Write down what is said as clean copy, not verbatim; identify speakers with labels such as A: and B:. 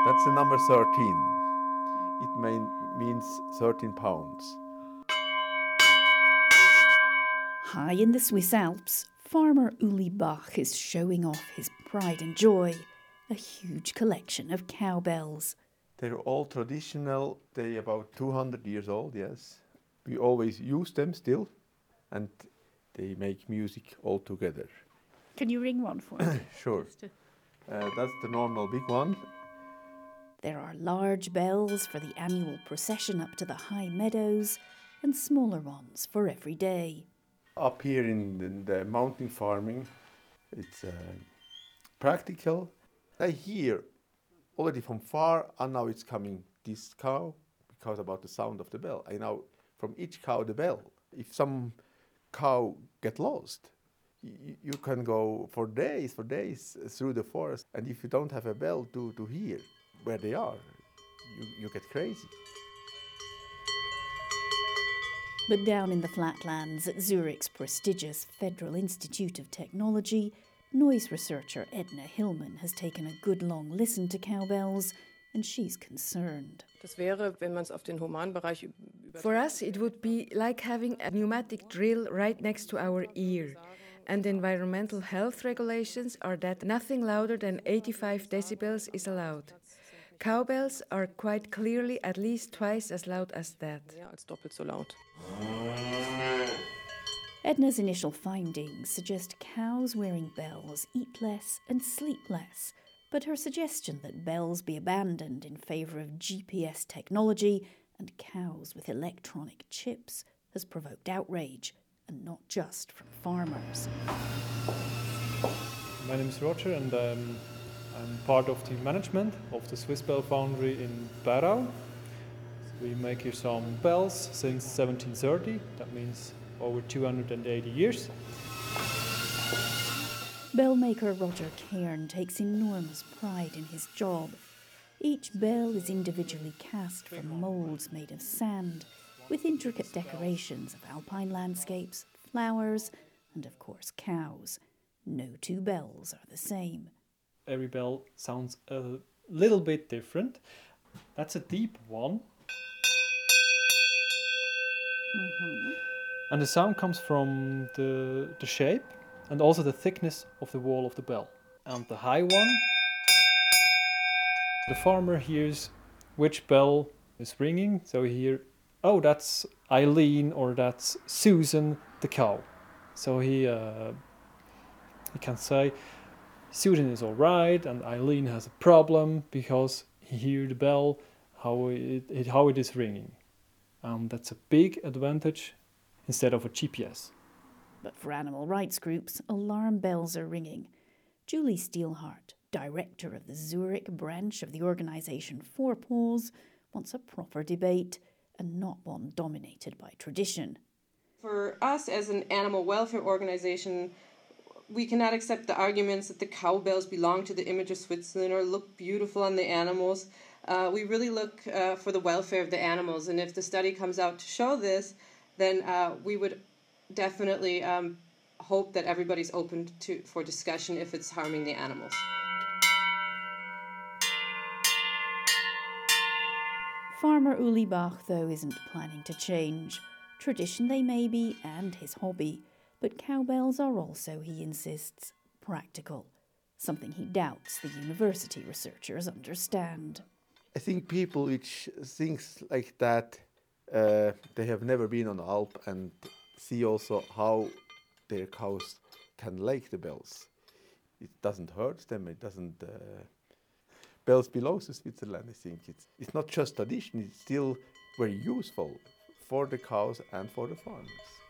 A: That's the number 13. It means 13 pounds.
B: High in the Swiss Alps, farmer Uli Bach is showing off his pride and joy, a huge collection of cowbells.
A: They're all traditional. They're about 200 years old, yes. We always use them still, and they make music all together.
B: Can you ring one for me?
A: Sure. That's the normal big one.
B: There are large bells for the annual procession up to the high meadows and smaller ones for every day.
A: Up here in the mountain farming, it's practical. I hear already from far, and now it's coming this cow, because about the sound of the bell. I know from each cow the bell. If some cow get lost, you can go for days through the forest, and if you don't have a bell to hear where they are, you get crazy.
B: But down in the flatlands at Zurich's prestigious Federal Institute of Technology, noise researcher Edna Hillman has taken a good long listen to cowbells, and she's concerned.
C: For us, it would be like having a pneumatic drill right next to our ear. And environmental health regulations are that nothing louder than 85 decibels is allowed. Cowbells are quite clearly at least twice as loud as that.
B: Edna's initial findings suggest cows wearing bells eat less and sleep less, but her suggestion that bells be abandoned in favour of GPS technology and cows with electronic chips has provoked outrage, and not just from farmers.
D: My name is Roger, and I'm part of the management of the Swiss Bell Foundry in Barau. We make here some bells since 1730, that means over 280 years.
B: Bell maker Roger Cairn takes enormous pride in his job. Each bell is individually cast from moulds made of sand, with intricate decorations of alpine landscapes, flowers, and of course cows. No two bells are the same.
D: Every bell sounds a little bit different. That's a deep one. And the sound comes from the shape and also the thickness of the wall of the bell. And the high one, the farmer hears which bell is ringing, so he hears, oh, that's Eileen or that's Susan the cow. So he can say Susan is all right and Eileen has a problem because he hears the bell, how it is ringing. That's a big advantage instead of a GPS.
B: But for animal rights groups, alarm bells are ringing. Julie Steelhart, director of the Zurich branch of the organisation Four Paws, wants a proper debate and not one dominated by tradition.
E: For us as an animal welfare organisation, we cannot accept the arguments that the cowbells belong to the image of Switzerland or look beautiful on the animals. We really look for the welfare of the animals, and if the study comes out to show this, then we would definitely hope that everybody's open for discussion if it's harming the animals.
B: Farmer Uli Bach, though, isn't planning to change. Tradition they may be, and his hobby, but cowbells are also, he insists, practical, something he doubts the university researchers understand.
A: I think people which thinks like that, they have never been on the Alp and see also how their cows can like the bells. It doesn't hurt them, it doesn't... Bells belong to Switzerland, I think. It's not just tradition, it's still very useful for the cows and for the farmers.